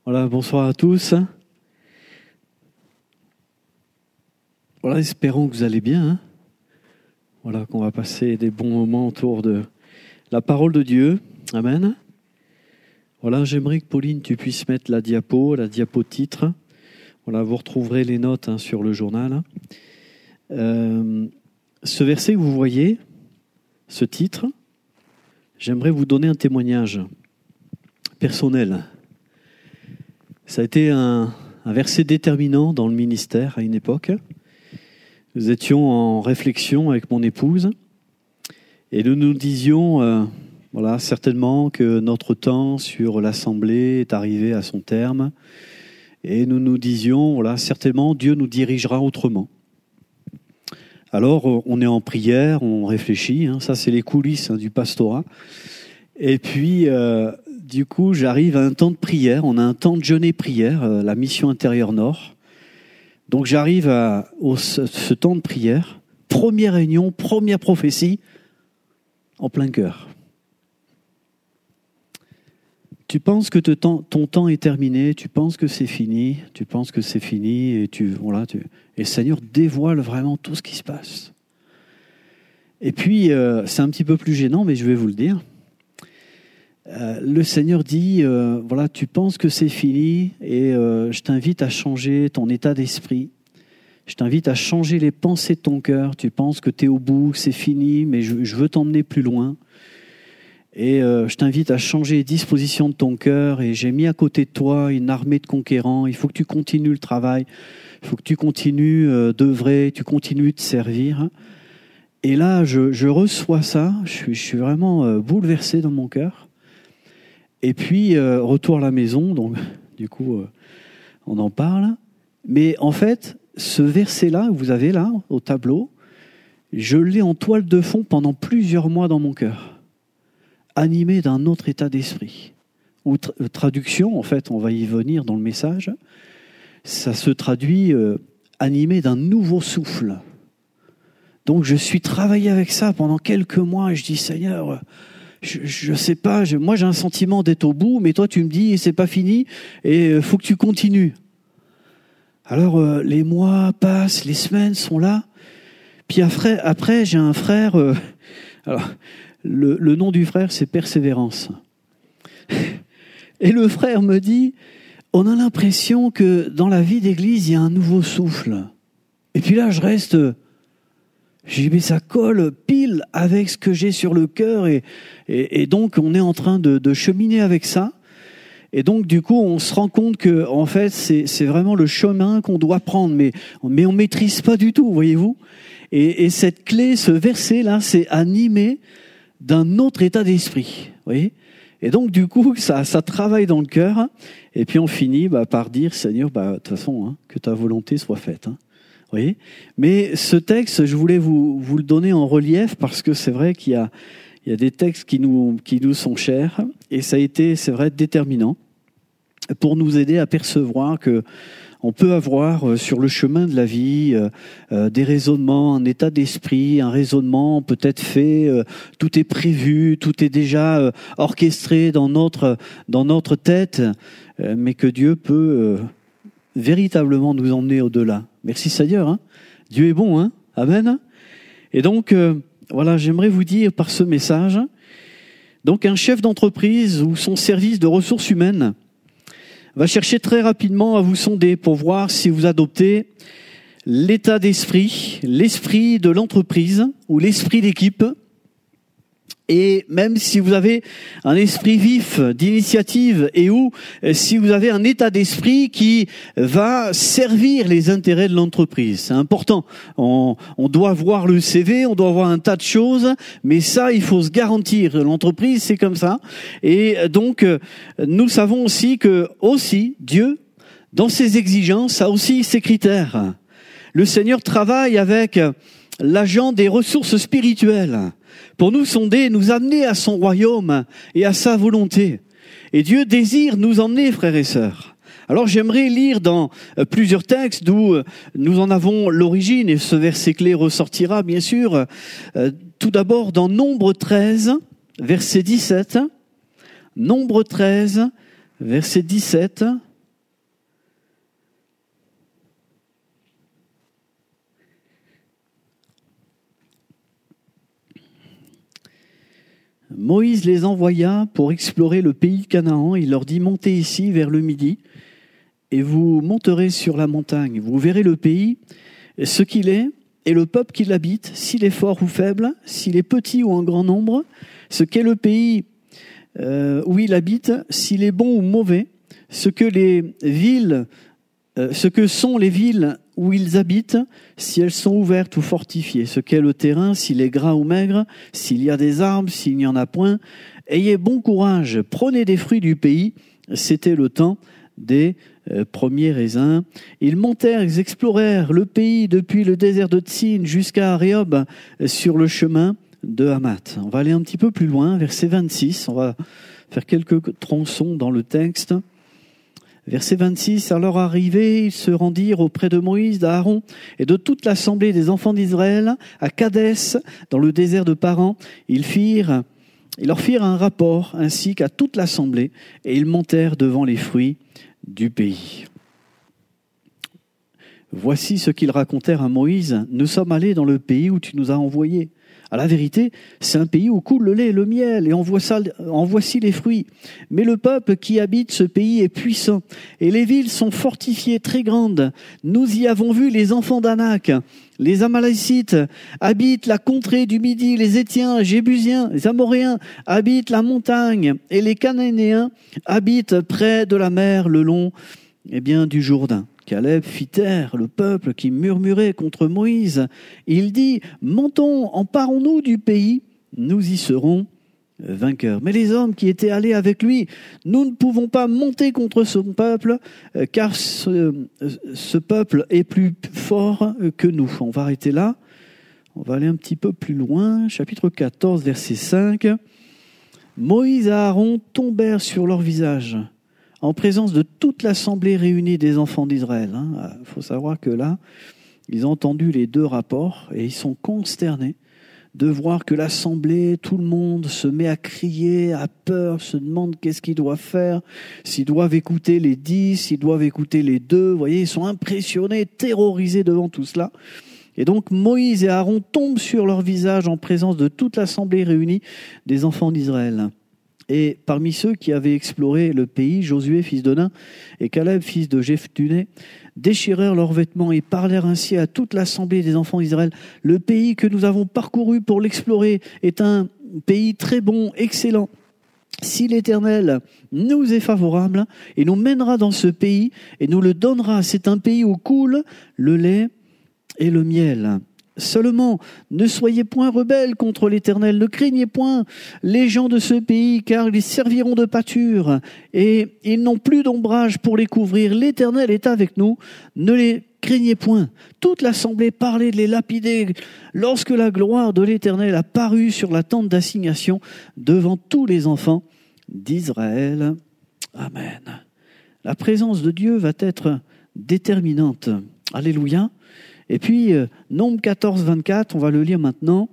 Voilà, bonsoir à tous. Voilà, espérons que vous allez bien. Voilà, qu'on va passer des bons moments autour de la parole de Dieu. Amen. Voilà, j'aimerais que Pauline, tu puisses mettre la diapo titre. Voilà, vous retrouverez les notes sur le journal. Ce verset que vous voyez, ce titre, j'aimerais vous donner un témoignage personnel. Ça a été un verset déterminant dans le ministère à une époque. Nous étions en réflexion avec mon épouse et nous nous disions certainement que notre temps sur l'Assemblée est arrivé à son terme et nous nous disions certainement Dieu nous dirigera autrement. Alors on est en prière, on réfléchit, ça c'est les coulisses du pastorat. Et puis du coup j'arrive à un temps de prière, on a un temps de jeûne et prière, la mission intérieure Nord. Donc j'arrive à ce temps de prière, première réunion, première prophétie, en plein cœur. Tu penses que ton temps est terminé, tu penses que c'est fini, et Seigneur dévoile vraiment tout ce qui se passe. Et puis c'est un petit peu plus gênant, mais je vais vous le dire. Le Seigneur dit, tu penses que c'est fini et je t'invite à changer ton état d'esprit. Je t'invite à changer les pensées de ton cœur. Tu penses que tu es au bout, que c'est fini, mais je veux t'emmener plus loin. Et je t'invite à changer les dispositions de ton cœur. Et j'ai mis à côté de toi une armée de conquérants. Il faut que tu continues le travail. Il faut que tu continues d'œuvrer, tu continues de servir. Et là, je reçois ça. Je suis vraiment bouleversé dans mon cœur. Et puis, retour à la maison, donc du coup, on en parle. Mais en fait, ce verset-là, que vous avez là, au tableau, je l'ai en toile de fond pendant plusieurs mois dans mon cœur, animé d'un autre état d'esprit. Ou traduction, en fait, on va y venir dans le message, ça se traduit animé d'un nouveau souffle. Donc, je suis travaillé avec ça pendant quelques mois et je dis, Seigneur... Je sais pas, moi j'ai un sentiment d'être au bout, mais toi tu me dis c'est pas fini et faut que tu continues. Alors les mois passent, les semaines sont là. Puis après j'ai un frère. Alors le nom du frère c'est Persévérance. Et le frère me dit, on a l'impression que dans la vie d'église il y a un nouveau souffle. Et puis là je reste. J'ai dit, mais ça colle pile avec ce que j'ai sur le cœur et donc on est en train de cheminer avec ça. Et donc du coup on se rend compte que en fait c'est vraiment le chemin qu'on doit prendre, mais on maîtrise pas du tout, voyez-vous. Et cette clé, ce verset là, c'est animé d'un autre état d'esprit, voyez. Et donc du coup ça travaille dans le cœur et puis on finit par dire Seigneur, de toute façon que ta volonté soit faite. Vous voyez ? Mais ce texte, je voulais vous le donner en relief parce que c'est vrai qu'il y a des textes qui nous sont chers et ça a été, c'est vrai, déterminant pour nous aider à percevoir que on peut avoir sur le chemin de la vie des raisonnements, un état d'esprit, un raisonnement peut-être fait, tout est prévu, tout est déjà orchestré dans notre tête, mais que Dieu peut véritablement nous emmener au-delà. Merci Seigneur, Dieu est bon, Amen. Et donc, j'aimerais vous dire par ce message, donc un chef d'entreprise ou son service de ressources humaines va chercher très rapidement à vous sonder pour voir si vous adoptez l'état d'esprit, l'esprit de l'entreprise ou l'esprit d'équipe. Et même si vous avez un esprit vif d'initiative et ou si vous avez un état d'esprit qui va servir les intérêts de l'entreprise. C'est important. On doit voir le CV, on doit voir un tas de choses, mais ça, il faut se garantir. L'entreprise, c'est comme ça. Et donc, nous savons aussi que Dieu, dans ses exigences, a aussi ses critères. Le Seigneur travaille avec l'agent des ressources spirituelles pour nous sonder, nous amener à son royaume et à sa volonté. Et Dieu désire nous emmener, frères et sœurs. Alors j'aimerais lire dans plusieurs textes d'où nous en avons l'origine, et ce verset clé ressortira bien sûr. Tout d'abord dans Nombre 13, verset 17. Nombre 13, verset 17. Moïse les envoya pour explorer le pays de Canaan. Il leur dit, montez ici vers le midi et vous monterez sur la montagne. Vous verrez le pays, ce qu'il est et le peuple qui l'habite, s'il est fort ou faible, s'il est petit ou en grand nombre, ce qu'est le pays où il habite, s'il est bon ou mauvais, ce que sont les villes où ils habitent, si elles sont ouvertes ou fortifiées, ce qu'est le terrain, s'il est gras ou maigre, s'il y a des arbres, s'il n'y en a point. Ayez bon courage, prenez des fruits du pays. C'était le temps des premiers raisins. Ils montèrent, ils explorèrent le pays depuis le désert de Tsin jusqu'à Aréob sur le chemin de Hamath. On va aller un petit peu plus loin, verset 26. On va faire quelques tronçons dans le texte. Verset 26, à leur arrivée, ils se rendirent auprès de Moïse, d'Aaron et de toute l'assemblée des enfants d'Israël à Kadès, dans le désert de Paran. Ils leur firent un rapport ainsi qu'à toute l'assemblée et ils montèrent devant les fruits du pays. Voici ce qu'ils racontèrent à Moïse. Nous sommes allés dans le pays où tu nous as envoyés. À la vérité, c'est un pays où coule le lait et le miel, et en voici les fruits. Mais le peuple qui habite ce pays est puissant, et les villes sont fortifiées très grandes. Nous y avons vu les enfants d'Anak. Les Amalécites habitent la contrée du Midi, les Étiens, les Jébusiens, les Amoréens habitent la montagne, et les Cananéens habitent près de la mer, le long du Jourdain. Caleb fit taire le peuple qui murmurait contre Moïse. Il dit, montons, emparons-nous du pays, nous y serons vainqueurs. Mais les hommes qui étaient allés avec lui, nous ne pouvons pas monter contre son peuple, car ce peuple est plus fort que nous. On va arrêter là. On va aller un petit peu plus loin. Chapitre 14, verset 5. Moïse et Aaron tombèrent sur leur visage en présence de toute l'assemblée réunie des enfants d'Israël. Il faut savoir que là, ils ont entendu les deux rapports et ils sont consternés de voir que l'assemblée, tout le monde se met à crier, a peur, se demande qu'est-ce qu'ils doivent faire, s'ils doivent écouter les 10, s'ils doivent écouter les 2. Vous voyez, ils sont impressionnés, terrorisés devant tout cela. Et donc Moïse et Aaron tombent sur leur visage en présence de toute l'assemblée réunie des enfants d'Israël. Et parmi ceux qui avaient exploré le pays, Josué, fils de Nun, et Caleb, fils de Jephthunné, déchirèrent leurs vêtements et parlèrent ainsi à toute l'assemblée des enfants d'Israël. Le pays que nous avons parcouru pour l'explorer est un pays très bon, excellent. Si l'Éternel nous est favorable et nous mènera dans ce pays et nous le donnera, c'est un pays où coule le lait et le miel. Seulement, ne soyez point rebelles contre l'Éternel, ne craignez point les gens de ce pays, car ils serviront de pâture, et ils n'ont plus d'ombrage pour les couvrir. L'Éternel est avec nous, ne les craignez point. Toute l'assemblée parlait de les lapider, lorsque la gloire de l'Éternel apparut sur la tente d'assignation devant tous les enfants d'Israël. Amen. La présence de Dieu va être déterminante. Alléluia. Et puis, Nombre 14, 24, on va le lire maintenant.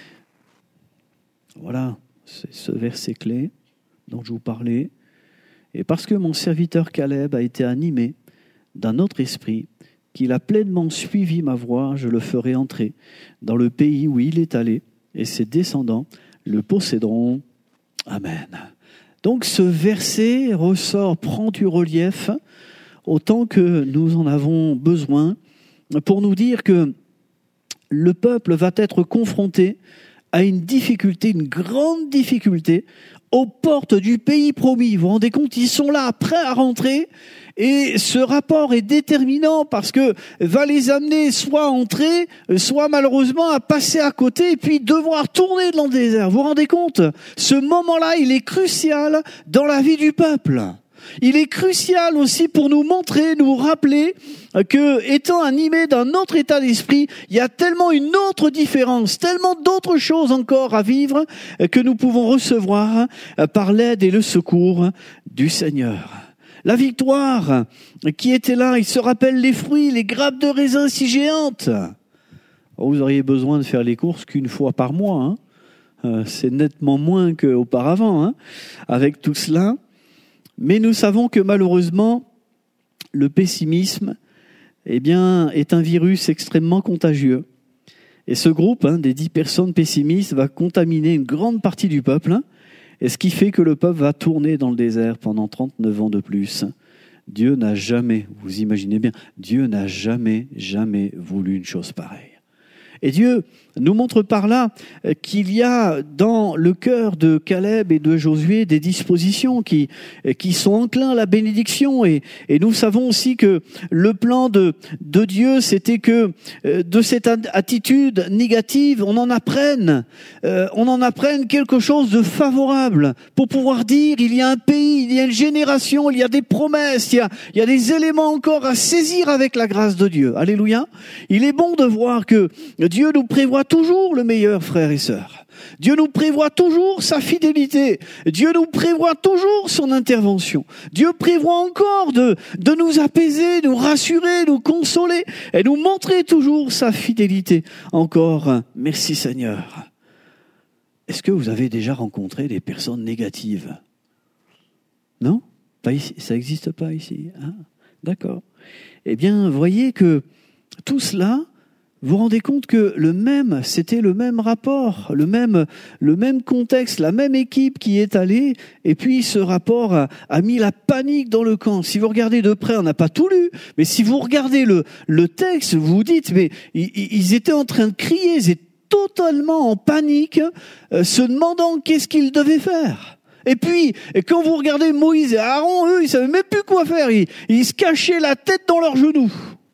Voilà, c'est ce verset clé dont je vous parlais. Et parce que mon serviteur Caleb a été animé d'un autre esprit, qu'il a pleinement suivi ma voie, je le ferai entrer dans le pays où il est allé, et ses descendants le posséderont. Amen. Donc ce verset prend du relief autant que nous en avons besoin, pour nous dire que le peuple va être confronté à une difficulté, une grande difficulté, aux portes du pays promis. Vous vous rendez compte, ils sont là, prêts à rentrer, et ce rapport est déterminant parce que va les amener soit à entrer, soit malheureusement à passer à côté et puis devoir tourner dans le désert. Vous vous rendez compte? Ce moment-là, il est crucial dans la vie du peuple. Il est crucial aussi pour nous montrer, nous rappeler que, étant animé d'un autre état d'esprit, il y a tellement une autre différence, tellement d'autres choses encore à vivre que nous pouvons recevoir par l'aide et le secours du Seigneur. La victoire qui était là, il se rappelle les fruits, les grappes de raisin si géantes. Vous auriez besoin de faire les courses qu'une fois par mois. C'est nettement moins qu'auparavant, avec tout cela. Mais nous savons que malheureusement, le pessimisme est un virus extrêmement contagieux. Et ce groupe des 10 personnes pessimistes va contaminer une grande partie du peuple. Et ce qui fait que le peuple va tourner dans le désert pendant 39 ans de plus. Dieu n'a jamais, vous imaginez bien, Dieu n'a jamais voulu une chose pareille. Et Dieu nous montre par là qu'il y a dans le cœur de Caleb et de Josué des dispositions qui sont enclins à la bénédiction. Et nous savons aussi que le plan de Dieu, c'était que de cette attitude négative, on en apprenne quelque chose de favorable pour pouvoir dire il y a un pays, il y a une génération, il y a des promesses, il y a des éléments encore à saisir avec la grâce de Dieu. Alléluia. Il est bon de voir que Dieu nous prévoit toujours le meilleur, frères et sœurs. Dieu nous prévoit toujours sa fidélité. Dieu nous prévoit toujours son intervention. Dieu prévoit encore de nous apaiser, nous rassurer, nous consoler et nous montrer toujours sa fidélité. Encore, merci Seigneur. Est-ce que vous avez déjà rencontré des personnes négatives? Non? Pas ici. Ça n'existe pas ici. Ah, d'accord. Eh bien, voyez que tout cela, vous vous rendez compte que c'était le même rapport, le même contexte, la même équipe qui est allée, et puis ce rapport a mis la panique dans le camp. Si vous regardez de près, on n'a pas tout lu, mais si vous regardez le texte, vous vous dites, mais ils étaient en train de crier, ils étaient totalement en panique, se demandant qu'est-ce qu'ils devaient faire. Et puis, quand vous regardez Moïse et Aaron, eux, ils savaient même plus quoi faire, ils se cachaient la tête dans leurs genoux.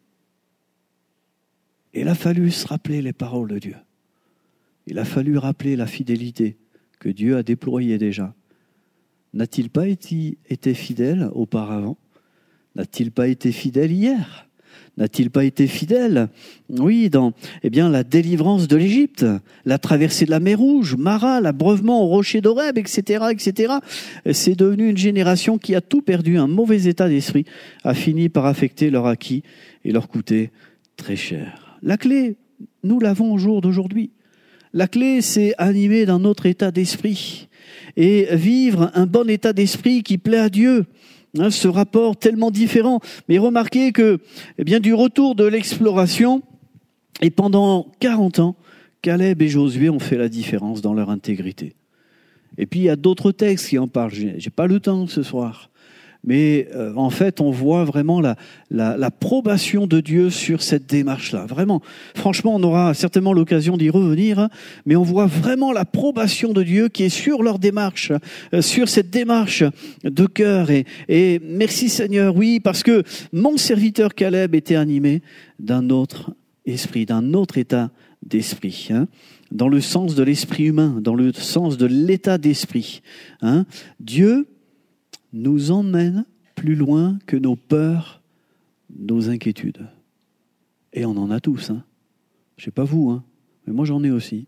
Il a fallu se rappeler les paroles de Dieu. Il a fallu rappeler la fidélité que Dieu a déployée déjà. N'a-t-il pas été fidèle auparavant? N'a-t-il pas été fidèle hier? N'a-t-il pas été fidèle, oui, dans la délivrance de l'Égypte, la traversée de la mer Rouge, Mara, l'abreuvement au rocher d'Horeb, etc., etc. C'est devenu une génération qui a tout perdu, un mauvais état d'esprit, a fini par affecter leur acquis et leur coûter très cher. La clé, nous l'avons au jour d'aujourd'hui. La clé, c'est animer d'un autre état d'esprit et vivre un bon état d'esprit qui plaît à Dieu. Ce rapport tellement différent. Mais remarquez que, du retour de l'exploration, et pendant 40 ans, Caleb et Josué ont fait la différence dans leur intégrité. Et puis il y a d'autres textes qui en parlent. J'ai pas le temps ce soir. Mais en fait, on voit vraiment l'approbation de Dieu sur cette démarche-là. Vraiment, franchement, on aura certainement l'occasion d'y revenir, mais on voit vraiment l'approbation de Dieu qui est sur leur démarche, sur cette démarche de cœur. Et merci Seigneur, oui, parce que mon serviteur Caleb était animé d'un autre esprit, d'un autre état d'esprit, dans le sens de l'esprit humain, dans le sens de l'état d'esprit. Dieu nous emmène plus loin que nos peurs, nos inquiétudes. Et on en a tous. Je ne sais pas vous, mais moi j'en ai aussi.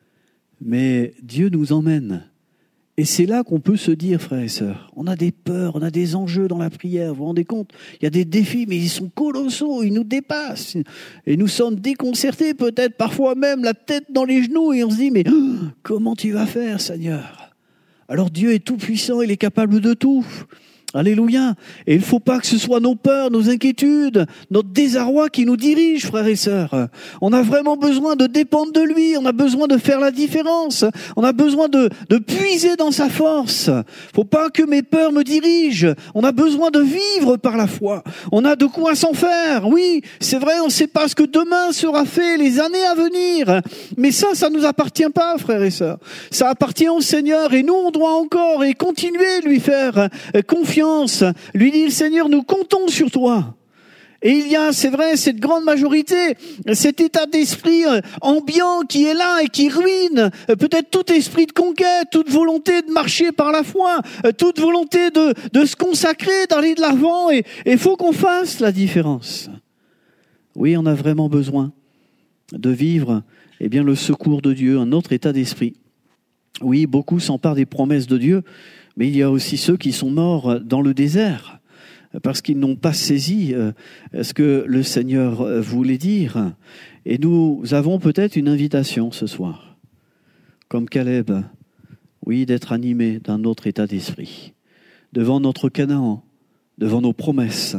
Mais Dieu nous emmène. Et c'est là qu'on peut se dire, frères et sœurs, on a des peurs, on a des enjeux dans la prière, vous vous rendez compte? Il y a des défis, mais ils sont colossaux, ils nous dépassent. Et nous sommes déconcertés, peut-être parfois même la tête dans les genoux, et on se dit, mais comment tu vas faire, Seigneur? Alors Dieu est tout puissant, il est capable de tout. Alléluia. Et il ne faut pas que ce soit nos peurs, nos inquiétudes, notre désarroi qui nous dirigent, frères et sœurs. On a vraiment besoin de dépendre de lui, on a besoin de faire la différence, on a besoin de puiser dans sa force. Il ne faut pas que mes peurs me dirigent, on a besoin de vivre par la foi. On a de quoi s'en faire, oui, c'est vrai, on ne sait pas ce que demain sera fait, les années à venir. Mais ça ne nous appartient pas, frères et sœurs. Ça appartient au Seigneur et nous, on doit encore et continuer de lui faire confiance. Lui dit le Seigneur, nous comptons sur toi. Et il y a, c'est vrai, cette grande majorité, cet état d'esprit ambiant qui est là et qui ruine peut-être tout esprit de conquête, toute volonté de marcher par la foi, toute volonté de se consacrer, d'aller de l'avant. Et il faut qu'on fasse la différence. Oui, on a vraiment besoin de vivre le secours de Dieu, un autre état d'esprit. Oui, beaucoup s'emparent des promesses de Dieu, mais il y a aussi ceux qui sont morts dans le désert parce qu'ils n'ont pas saisi ce que le Seigneur voulait dire. Et nous avons peut-être une invitation ce soir, comme Caleb, oui, d'être animés d'un autre état d'esprit, devant notre Canaan, devant nos promesses,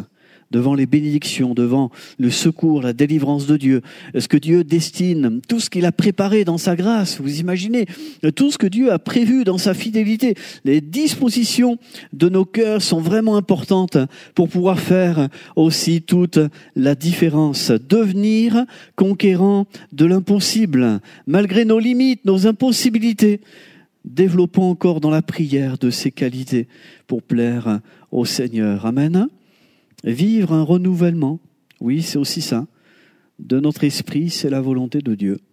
devant les bénédictions, devant le secours, la délivrance de Dieu, ce que Dieu destine, tout ce qu'il a préparé dans sa grâce. Vous imaginez tout ce que Dieu a prévu dans sa fidélité. Les dispositions de nos cœurs sont vraiment importantes pour pouvoir faire aussi toute la différence. Devenir conquérant de l'impossible, malgré nos limites, nos impossibilités. Développons encore dans la prière de ces qualités pour plaire au Seigneur. Amen. Vivre un renouvellement, oui, c'est aussi ça, de notre esprit, c'est la volonté de Dieu.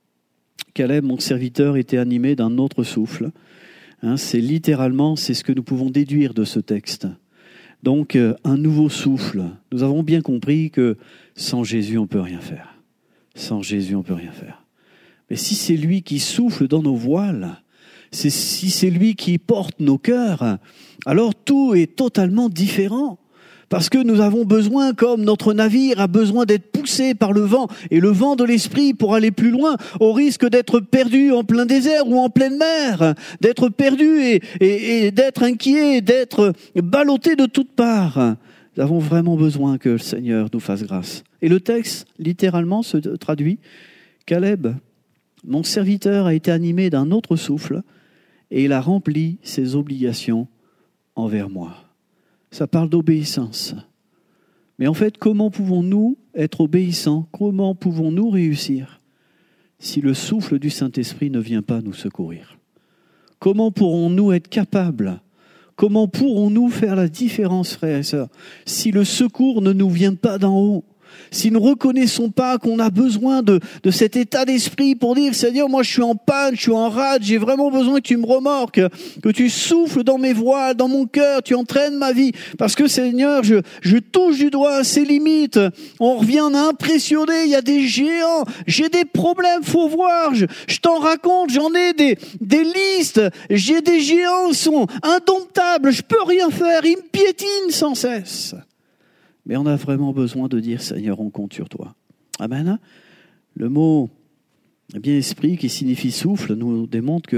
Caleb, mon serviteur, était animé d'un autre souffle. C'est littéralement, c'est ce que nous pouvons déduire de ce texte. Donc, un nouveau souffle. Nous avons bien compris que sans Jésus, on ne peut rien faire. Sans Jésus, on ne peut rien faire. Mais si c'est lui qui souffle dans nos voiles, si c'est lui qui porte nos cœurs, alors tout est totalement différent. Parce que nous avons besoin, comme notre navire a besoin d'être poussé par le vent, et le vent de l'esprit pour aller plus loin, au risque d'être perdu en plein désert ou en pleine mer, d'être perdu et d'être inquiet, d'être ballotté de toutes parts. Nous avons vraiment besoin que le Seigneur nous fasse grâce. Et le texte, littéralement, se traduit « Caleb, mon serviteur a été animé d'un autre souffle, et il a rempli ses obligations envers moi. » Ça parle d'obéissance. Mais en fait, comment pouvons-nous être obéissants? Comment pouvons-nous réussir si le souffle du Saint-Esprit ne vient pas nous secourir? Comment pourrons-nous être capables? Comment pourrons-nous faire la différence, frères et sœurs, si le secours ne nous vient pas d'en haut? Si nous ne reconnaissons pas qu'on a besoin de cet état d'esprit pour dire « Seigneur, moi je suis en panne, je suis en rade, j'ai vraiment besoin que tu me remorques, que tu souffles dans mes voiles, dans mon cœur, tu entraînes ma vie. Parce que Seigneur, je touche du doigt ces limites. On revient, on a impressionné, il y a des géants, j'ai des problèmes, faut voir, je t'en raconte, j'en ai des listes, j'ai des géants, ils sont indomptables, je peux rien faire, ils me piétinent sans cesse. » Mais on a vraiment besoin de dire, Seigneur, on compte sur toi. Amen. Le mot, esprit, qui signifie souffle, nous démontre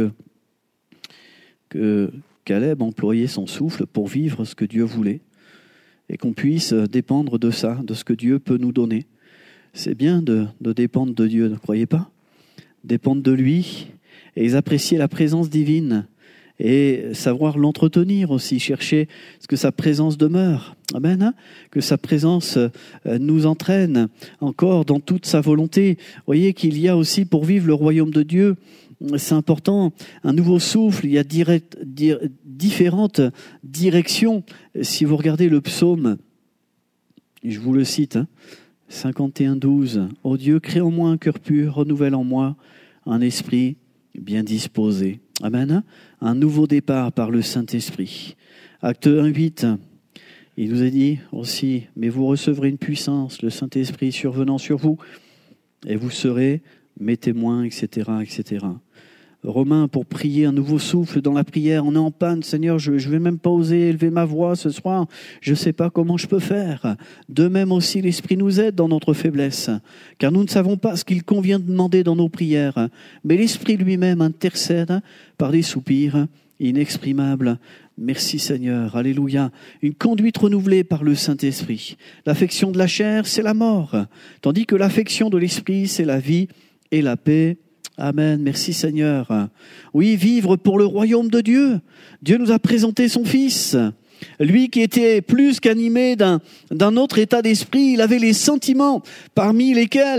que Caleb employait son souffle pour vivre ce que Dieu voulait et qu'on puisse dépendre de ça, de ce que Dieu peut nous donner. C'est bien de dépendre de Dieu, ne croyez pas? Dépendre de lui et apprécier la présence divine et savoir l'entretenir aussi, chercher ce que sa présence demeure. Amen. Que sa présence nous entraîne encore dans toute sa volonté. Vous voyez qu'il y a aussi, pour vivre le royaume de Dieu, c'est important, un nouveau souffle. Il y a différentes directions. Si vous regardez le psaume, je vous le cite, 51:12. « Ô Dieu, crée en moi un cœur pur, renouvelle en moi un esprit bien disposé. » Amen. Un nouveau départ par le Saint-Esprit. Acte 1:8. Il nous a dit aussi, mais vous recevrez une puissance, le Saint-Esprit survenant sur vous, et vous serez mes témoins, etc., etc. Romains, pour prier un nouveau souffle dans la prière, on est en panne, Seigneur, je ne vais même pas oser élever ma voix ce soir, je ne sais pas comment je peux faire. De même aussi, l'Esprit nous aide dans notre faiblesse, car nous ne savons pas ce qu'il convient de demander dans nos prières, mais l'Esprit lui-même intercède par des soupirs inexprimables. Merci Seigneur, alléluia. Une conduite renouvelée par le Saint-Esprit. L'affection de la chair, c'est la mort, tandis que l'affection de l'Esprit, c'est la vie et la paix. Amen, merci Seigneur. Oui, vivre pour le royaume de Dieu. Dieu nous a présenté son Fils. Lui qui était plus qu'animé d'un autre état d'esprit, il avait les sentiments parmi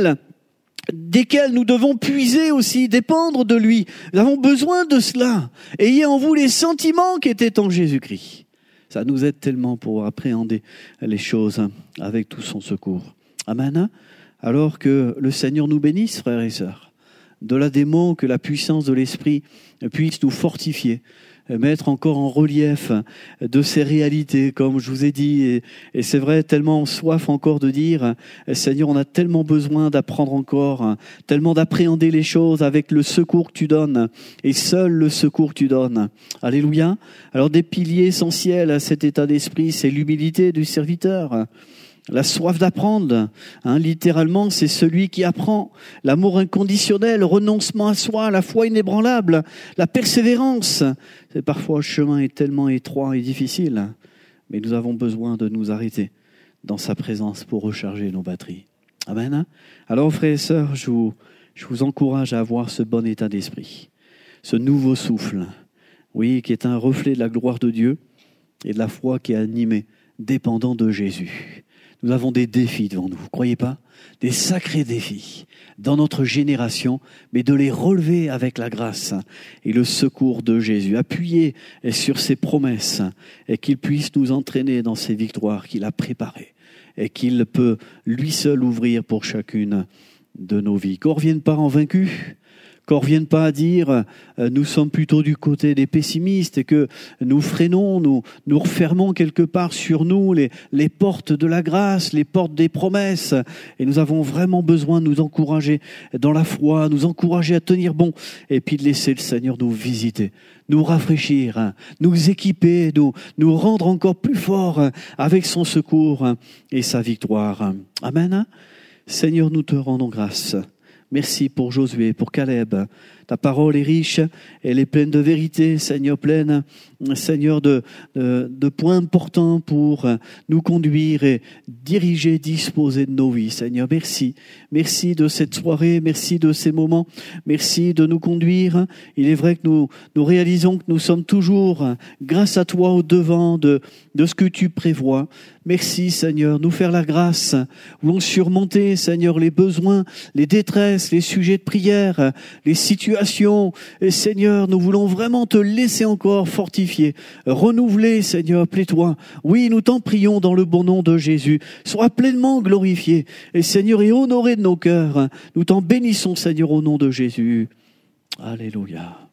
desquels nous devons puiser aussi, dépendre de lui. Nous avons besoin de cela. Ayez en vous les sentiments qui étaient en Jésus-Christ. Ça nous aide tellement pour appréhender les choses avec tout son secours. Amen. Alors que le Seigneur nous bénisse, frères et sœurs. De-là des mots, que la puissance de l'Esprit puisse nous fortifier, mettre encore en relief de ces réalités, comme je vous ai dit. Et c'est vrai, tellement soif encore de dire, Seigneur, on a tellement besoin d'apprendre encore, tellement d'appréhender les choses avec le secours que tu donnes, et seul le secours que tu donnes. Alléluia. Alors des piliers essentiels à cet état d'esprit, c'est l'humilité du serviteur. La soif d'apprendre, littéralement, c'est celui qui apprend. L'amour inconditionnel, le renoncement à soi, la foi inébranlable, la persévérance. Parfois, le chemin est tellement étroit et difficile, mais nous avons besoin de nous arrêter, dans sa présence pour recharger nos batteries. Amen. Alors, frères et sœurs, je vous encourage à avoir ce bon état d'esprit, ce nouveau souffle, oui, qui est un reflet de la gloire de Dieu et de la foi qui est animée, dépendant de Jésus. Nous avons des défis devant nous, vous croyez pas? Des sacrés défis dans notre génération, mais de les relever avec la grâce et le secours de Jésus, appuyer sur ses promesses et qu'il puisse nous entraîner dans ces victoires qu'il a préparées et qu'il peut lui seul ouvrir pour chacune de nos vies. Qu'on ne revienne pas en vaincu, qu'on ne revienne pas à dire nous sommes plutôt du côté des pessimistes et que nous freinons, nous refermons quelque part sur nous les portes de la grâce, les portes des promesses. Et nous avons vraiment besoin de nous encourager dans la foi, nous encourager à tenir bon et puis de laisser le Seigneur nous visiter, nous rafraîchir, nous équiper, nous rendre encore plus forts avec son secours et sa victoire. Amen. Seigneur, nous te rendons grâce. Merci pour Josué, pour Caleb. Ta parole est riche, elle est pleine de vérité, Seigneur, pleine, Seigneur, de points importants pour nous conduire et diriger, disposer de nos vies. Seigneur, merci. Merci de cette soirée, merci de ces moments, merci de nous conduire. Il est vrai que nous réalisons que nous sommes toujours, grâce à toi, au devant de ce que tu prévois. Merci, Seigneur, nous faire la grâce, voulons surmonter, Seigneur, les besoins, les détresses, les sujets de prière, les situations. Et Seigneur, nous voulons vraiment te laisser encore fortifier, renouveler, Seigneur, plaît-toi. Oui, nous t'en prions dans le bon nom de Jésus. Sois pleinement glorifié. Et Seigneur, et honoré de nos cœurs. Nous t'en bénissons, Seigneur, au nom de Jésus. Alléluia.